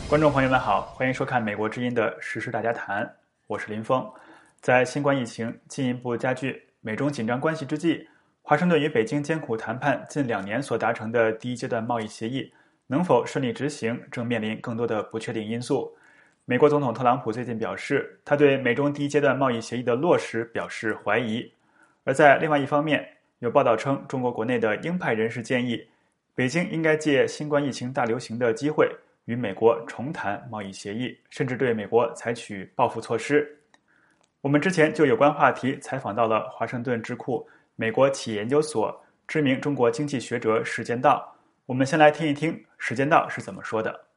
观众朋友们好，欢迎收看美国之音的时事大家谈，我是林峰。在新冠疫情进一步加剧、美中紧张关系之际，华盛顿与北京艰苦谈判近2年所达成的第一阶段贸易协议能否顺利执行，正面临更多的不确定因素。美国总统特朗普最近表示，他对美中第一阶段贸易协议的落实表示怀疑。而在另外一方面，有报道称，中国国内的鹰派人士建议，北京应该借新冠疫情大流行的机会，与美国重谈贸易协议，甚至对美国采取报复措施。我们之前就有关话题采访到了华盛顿智库美国企业研究所知名中国经济学者史坚道。我们先来听一听史坚道是怎么说的。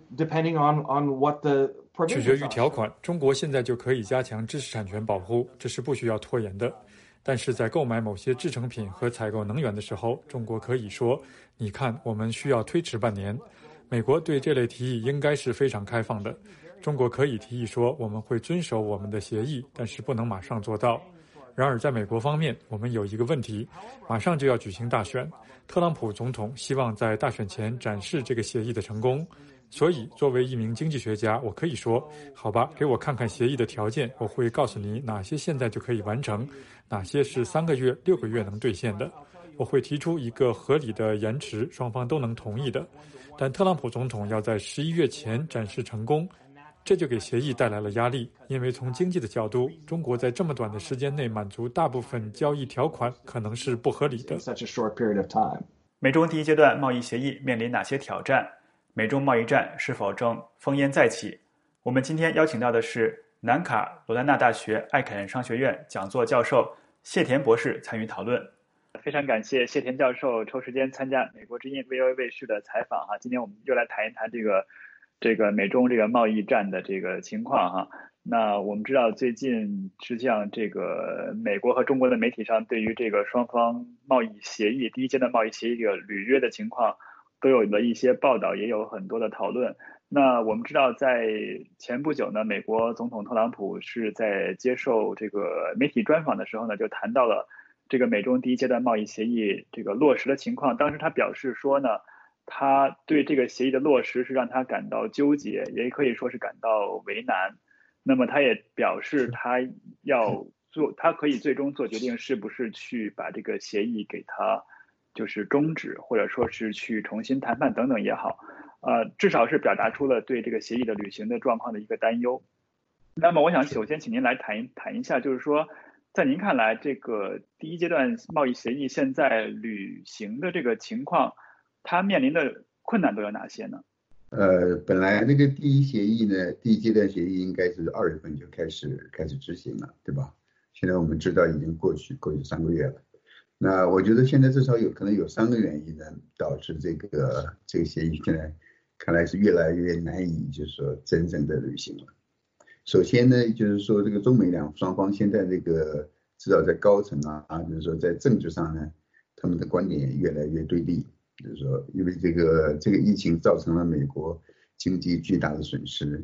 取决于条款，中国现在就可以加强知识产权保护，这是不需要拖延的。但是在购买某些制成品和采购能源的时候，中国可以说，你看，我们需要推迟半年。美国对这类提议应该是非常开放的。中国可以提议说，我们会遵守我们的协议，但是不能马上做到。然而在美国方面，我们有一个问题，马上就要举行大选，特朗普总统希望在大选前展示这个协议的成功。所以作为一名经济学家，我可以说，好吧，给我看看协议的条件，我会告诉你哪些现在就可以完成，哪些是3个月、6个月能兑现的。我会提出一个合理的延迟，双方都能同意的。但特朗普总统要在11月前展示成功，这就给协议带来了压力，因为从经济的角度，中国在这么短的时间内满足大部分交易条款可能是不合理的。 美中第一阶段贸易协议面临哪些挑战？美中贸易战是否正烽烟再起？我们今天邀请到的是南卡罗来纳大学艾肯商学院讲座教授谢田博士参与讨论。非常感谢谢田教授抽时间参加美国之音 VOA 卫视的采访哈。今天我们又来谈一谈这个美中这个贸易战的这个情况哈。那我们知道最近实际上这个美国和中国的媒体上对于这个双方贸易协议第一阶段贸易协议这个履约的情况都有了一些报道，也有很多的讨论。那我们知道在前不久呢，美国总统特朗普是在接受这个媒体专访的时候呢，就谈到了这个美中第一阶段贸易协议这个落实的情况。当时他表示说呢，他对这个协议的落实是让他感到纠结，也可以说是感到为难。那么他也表示他可以最终做决定，是不是去把这个协议给他就是终止，或者说是去重新谈判等等也好，至少是表达出了对这个协议的履行的状况的一个担忧。那么我想首先请您来谈一下，就是说在您看来，这个第一阶段贸易协议现在履行的这个情况，它面临的困难都有哪些呢？ 本来那个第一阶段协议应该是2月份就开始执行了，对吧？现在我们知道已经过去3个月了。那我觉得现在至少可能有3个原因呢，导致这个协议现在看来是越来越难以就是说真正的履行了。首先呢，就是说这个中美双方现在这个至少在高层就是说在政治上呢，他们的观点越来越对立。就是说，因为这个疫情造成了美国经济巨大的损失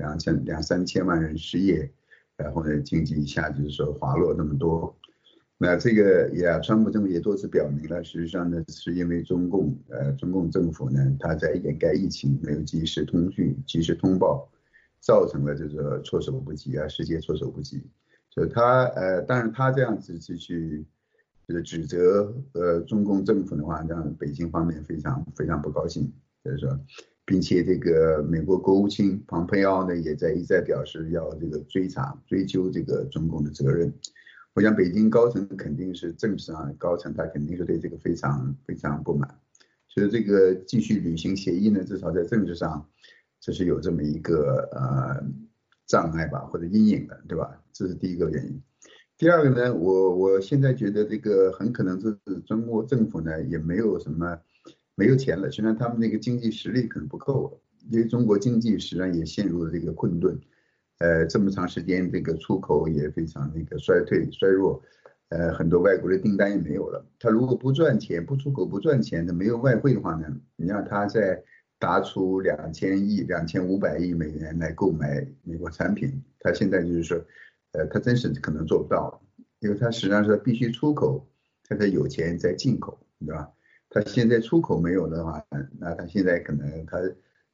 ，2-3千万人失业，然后呢，经济一下就是说滑落那么多。那这个川普政府也多次表明了，实际上呢，是因为中共政府呢，他在掩盖疫情，没有及时通讯、及时通报，造成了这个措手不及世界措手不及。所以当然他这样子去指责中共政府的话，让北京方面非常非常不高兴，就是说，并且这个美国国务卿蓬佩奥呢也一再表示要这个追究这个中共的责任。我想北京高层肯定是政治上的高层，他肯定是对这个非常非常不满，所以这个继续履行协议呢，至少在政治上这是有这么一个障碍吧，或者阴影的，对吧？这是第一个原因。第二个呢，我现在觉得这个很可能是中国政府呢也没有钱了，虽然他们那个经济实力可能不够了，因为中国经济实际上也陷入了这个困顿，这么长时间这个出口也非常衰弱，很多外国的订单也没有了。他如果不赚钱，不出口不赚钱的，没有外汇的话呢，你让他再拿出2000亿、2500亿美元来购买美国产品，他现在就是说。他真是可能做不到，因为他实际上是必须出口，他才有钱再进口，对吧？他现在出口没有的话，那他现在可能他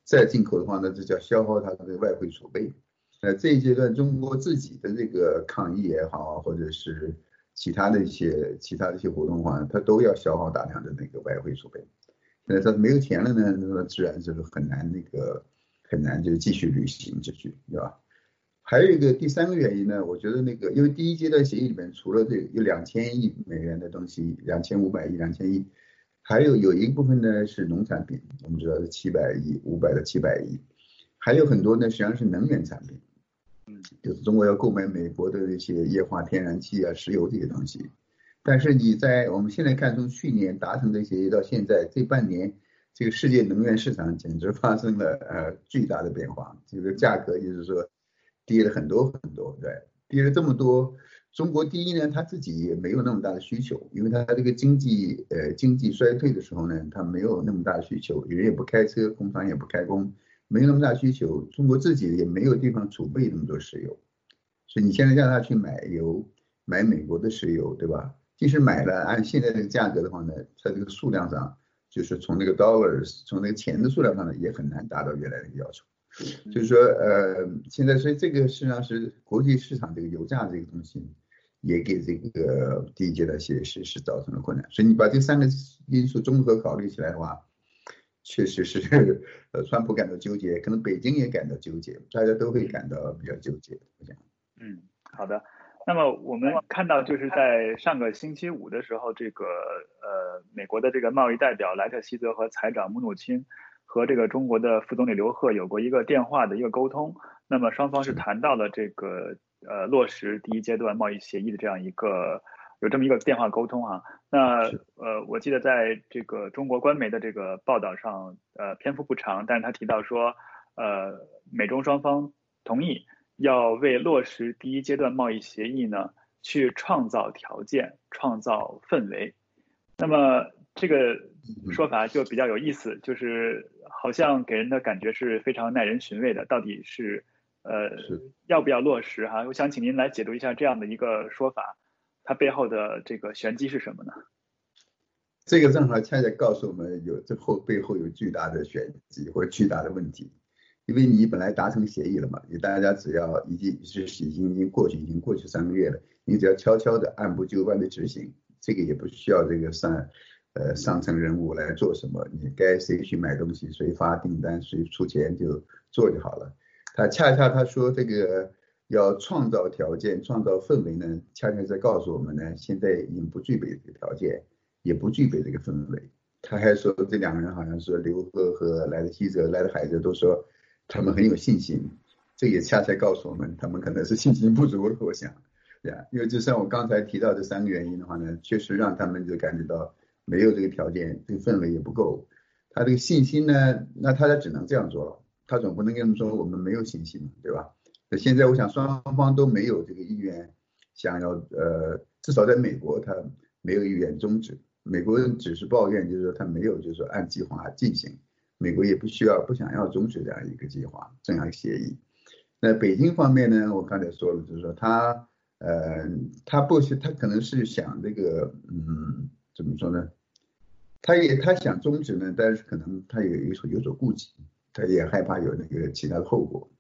再进口的话呢，这叫消耗它的外汇储备。这一阶段中国自己的这个抗疫也好，或者是其他的一些活动的话，它都要消耗大量的那个外汇储备。现在它没有钱了呢，那么自然就是很难就继续履行下去，对吧？还有一个第三个原因呢，我觉得因为第一阶段协议里面除了这有$2000亿的东西，2500亿、2000亿，还有一部分呢是农产品，我们知道是700亿，500到700亿，还有很多呢实际上是能源产品，就是中国要购买美国的那些液化天然气啊、石油这些东西。但是我们现在看，从去年达成的协议到现在这半年，这个世界能源市场简直发生了巨大的变化，这个价格就是说跌了很多很多，对，跌了这么多。中国第一呢，它自己也没有那么大的需求，因为它这个经济衰退的时候呢，它没有那么大的需求，人也不开车，工厂也不开工，没有那么大需求。中国自己也没有地方储备那么多石油，所以你现在让他去买油，买美国的石油，对吧？即使买了，按现在这个价格的话呢，在这个数量上，就是从那个 dollars， 从那个钱的数量上呢，也很难达到原来的要求。就是说，现在所以这个实际上是国际市场这个油价这个东西，也给这个第一阶段协议实施造成了困难。所以你把这三个因素综合考虑起来的话，确实是川普感到纠结，可能北京也感到纠结，大家都会感到比较纠结。我想， 好的。那么我们看到，就是在上个星期五的时候，这个美国的这个贸易代表莱特希泽和财长姆努钦和这个中国的副总理刘鹤有过一个电话的一个沟通。那么双方是谈到了这个落实第一阶段贸易协议的有这么一个电话沟通啊。那我记得在这个中国官媒的这个报道上，篇幅不长，但是他提到说，美中双方同意要为落实第一阶段贸易协议呢，去创造条件、创造氛围。那么这个说法就比较有意思，就是好像给人的感觉是非常耐人寻味的，到底是要不要落实哈？我想请您来解读一下这样的一个说法，它背后的这个玄机是什么呢？ 这个正好恰恰告诉我们背后有巨大的玄机或者巨大的问题。因为你本来达成协议了嘛，大家只要已经过去3个月了，你只要悄悄的按部就班的执行，这个也不需要这个上层人物来做什么，你该谁去买东西，谁发订单，谁出钱就做就好了。他说这个要创造条件、创造氛围呢，恰恰在告诉我们呢，现在已经不具备这个条件，也不具备这个氛围。他还说这两个人好像是刘鹤和莱特希泽、莱特海泽都说他们很有信心，这也恰恰告诉我们他们可能是信心不足了。我想，因为就像我刚才提到这3个原因的话呢，确实让他们就感觉到没有这个条件，这个氛围也不够。他这个信心呢，那他只能这样做了，他总不能跟他们说我们没有信心，对吧？那现在我想双方都没有这个意愿，想要至少在美国他没有意愿终止。美国人只是抱怨，就是说他没有就是说按计划进行。美国也不想要终止这样一个计划，这样一个协议。那北京方面呢，我刚才说了，就是说他可能是想这个怎么说呢？他想终止呢，但是可能他有所顾忌，他也害怕有那个其他的后果。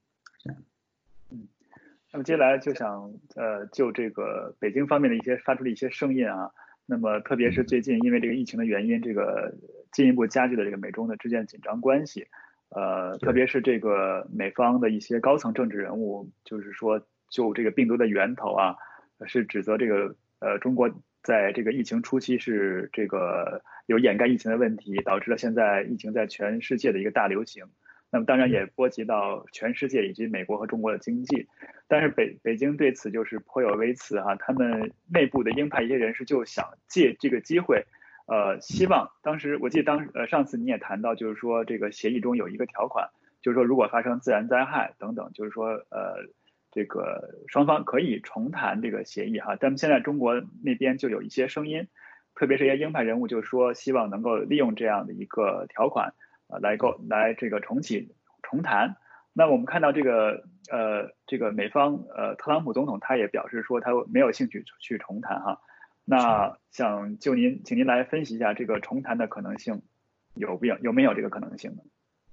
那么接下来就想就这个北京方面的发出的一些声音啊。那么特别是最近因为这个疫情的原因，这个进一步加剧了这个美中的之间紧张关系，特别是这个美方的一些高层政治人物，就是说就这个病毒的源头啊，是指责这个中国在这个疫情初期是这个有掩盖疫情的问题，导致了现在疫情在全世界的一个大流行。那么当然也波及到全世界以及美国和中国的经济，但是北京对此就是颇有微词哈，他们内部的鹰派一些人士就想借这个机会，希望当时我记得上次你也谈到，就是说这个协议中有一个条款，就是说如果发生自然灾害等等，就是说这个双方可以重谈这个协议哈，但现在中国那边就有一些声音，特别是一些鹰派人物就说希望能够利用这样的一个条款。来这个重谈。那我们看到这个美方特朗普总统他也表示说他没有兴趣去重谈哈。那想请您来分析一下这个重谈的可能性有没有这个可能性呢？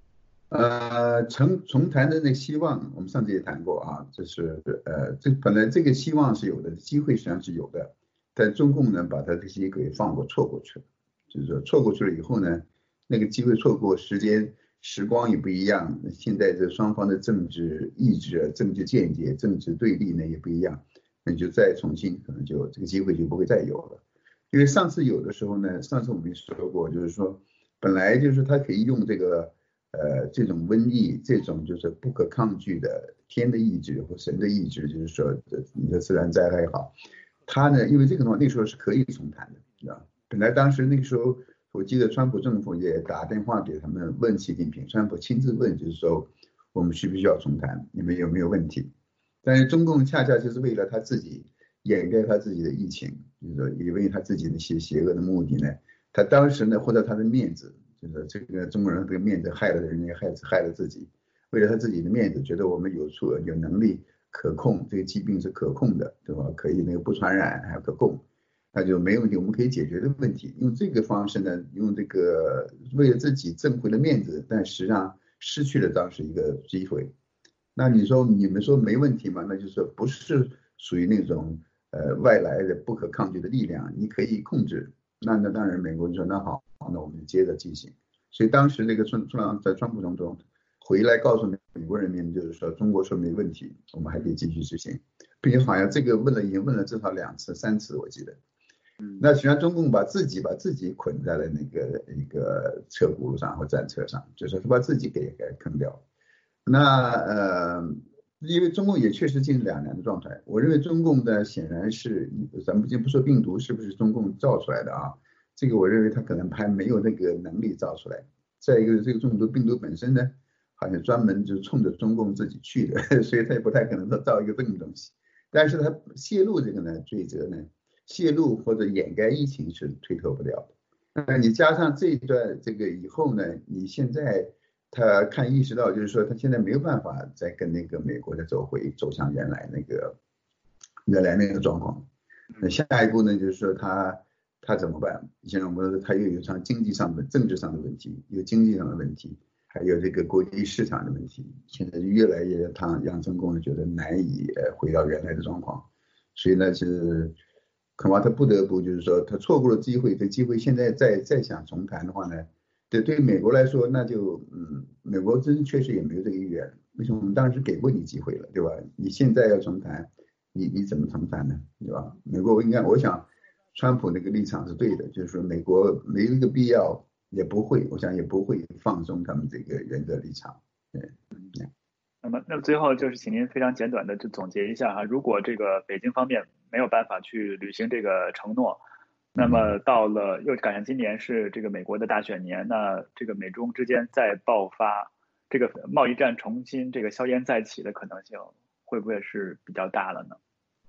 重谈的那个希望，我们上次也谈过啊，就是这本来这个希望是有的，机会实际上是有的，但中共呢把它这些给错过去了，就是说错过去了以后呢，那个机会错过，时光也不一样，现在这双方的政治意志、政治见解、政治对立呢也不一样，那就再重新可能就这个机会就不会再有了，因为上次有的时候呢，上次我们也说过，就是说本来就是他可以用这个。这种瘟疫，这种就是不可抗拒的天的意志或神的意志，就是说，你的自然灾害也好，他呢，因为这个的话，那时候是可以重谈的，知道本来当时那个时候，我记得川普政府也打电话给他们问习近平，川普亲自问，就是说我们需不需要重谈，你们有没有问题？但是中共恰恰就是为了他自己掩盖他自己的疫情，就是说因为他自己那些邪恶的目的呢，他当时呢，或者他的面子。就是这个中国人这个面子害了人家，害了自己。为了他自己的面子，觉得我们有能力可控，这个疾病是可控的，对吧？可以那个不传染还可控，那就没问题，我们可以解决的问题。用这个方式呢，用这个为了自己挣回了面子，但实际上失去了当时一个机会。那你们说没问题吗？那就是说不是属于那种外来的不可抗拒的力量，你可以控制。那当然，美国就说那好，那我们接着进行。所以当时那个川普总统回来告诉美国人民，就是说中国说没问题，我们还可以继续执行，并且好像这个已经问了至少2次3次，我记得。那实际上中共把自己捆在了那个一个车轱辘上或战车上，就是把自己给坑掉。那因为中共也确实进入两难的状态，我认为中共呢显然是，咱们先不说病毒是不是中共造出来的啊，这个我认为他可能还没有那个能力造出来。再一个，这个病毒本身呢，好像专门就冲着中共自己去的，所以他也不太可能造一个这种东西。但是他泄露这个呢罪责呢，泄露或者掩盖疫情是推脱不了的。那你加上这一段这个以后呢，你现在。他意识到，就是说他现在没有办法再跟那个美国的走向原来那个状况。那下一步呢，就是说他怎么办？现在我们说他又有场经济上的、政治上的问题，有经济上的问题，还有这个国际市场的问题。现在越来越让中共觉得难以回到原来的状况，所以呢是恐怕他不得不就是说他错过了机会，这机会现在再想重谈的话呢？对美国来说，那就美国确实也没有这个意愿。为什么我们当时给过你机会了，对吧？你现在要重谈，你怎么重谈呢？对吧？美国我想，川普那个立场是对的，就是说美国没这个必要，我想也不会放松他们这个原则立场。对。 那么最后就是请您非常简短的就总结一下哈，如果这个北京方面没有办法去履行这个承诺。那么到了又赶上今年是这个美国的大选年，那这个美中之间再爆发这个贸易战，重新这个硝烟再起的可能性会不会是比较大了呢？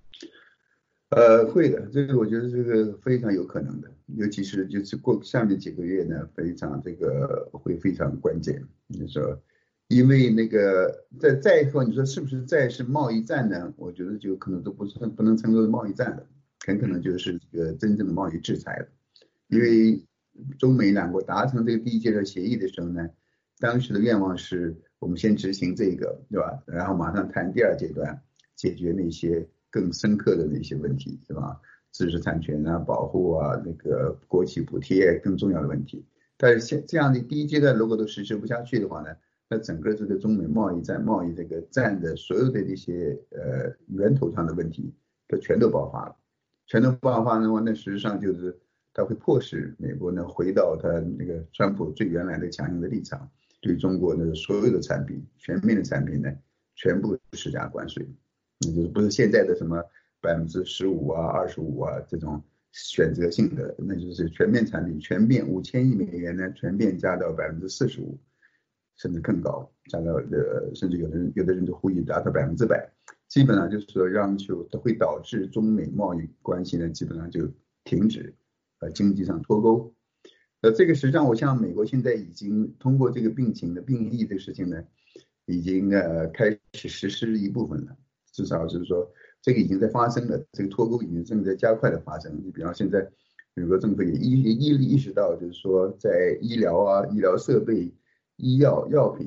会的，这个我觉得这个非常有可能的，尤其是就是过下面几个月呢，会非常关键。你说，因为那个再说你说是不是再是贸易战呢？我觉得就可能都不能称作是贸易战了。很可能就是这个真正的贸易制裁了，因为中美两国达成这个第一阶段协议的时候呢，当时的愿望是我们先执行这个，对吧？然后马上谈第2阶段，解决那些更深刻的那些问题，是吧？知识产权啊、保护啊、那个国企补贴更重要的问题。但是这样的第一阶段如果都实施不下去的话呢，那整个这个中美贸易这个战的所有的这些源头上的问题，全都爆发了。全都爆发的话，那实际上就是它会迫使美国呢回到他那个川普最原来的强硬的立场，对中国的所有的产品、全面的产品呢，全部施加关税，就是不是现在的什么15%啊、25%啊这种选择性的，那就是全面产品全面5000亿美元呢，全面加到45%，甚至更高，加到甚至有的人就呼吁达到100%。基本上就是说让求它会导致中美贸易关系呢基本上就停止，经济上脱钩。这个实际上我像美国现在已经通过这个病疫的事情呢，已经开始实施一部分了，至少就是说这个已经在发生了，这个脱钩已经正在加快的发生。你比方现在美国政府也意识到，就是说在医疗啊、医疗设备、药品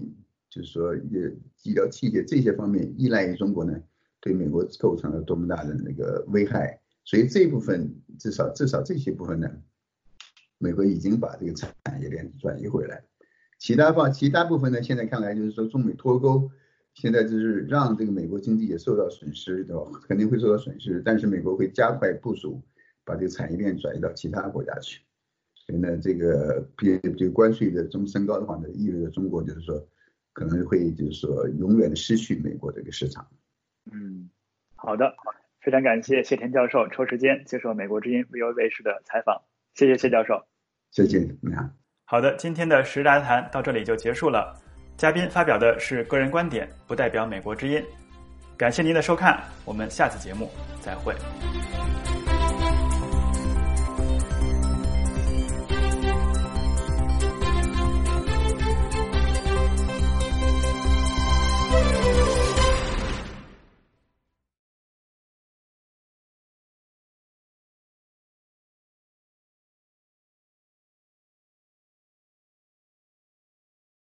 就是说医疗器械这些方面依赖于中国呢，对美国构成了多么大的那个危害。所以这一部分至少这些部分呢，美国已经把这个产业链转移回来。其他部分呢，现在看来就是说中美脱钩，现在就是让这个美国经济也受到损失，对吧？肯定会受到损失，但是美国会加快部署，把这个产业链转移到其他国家去。所以呢，这个关税的升高的话呢，意味着中国就是说可能会就是说永远的失去美国这个市场。 好的，非常感谢谢田教授抽时间接受美国之音 VOA 卫视的采访，谢谢谢教授。 谢谢你好。 好的，今天的时事大谈到这里就结束了。嘉宾发表的是个人观点，不代表美国之音。感谢您的收看，我们下次节目再会。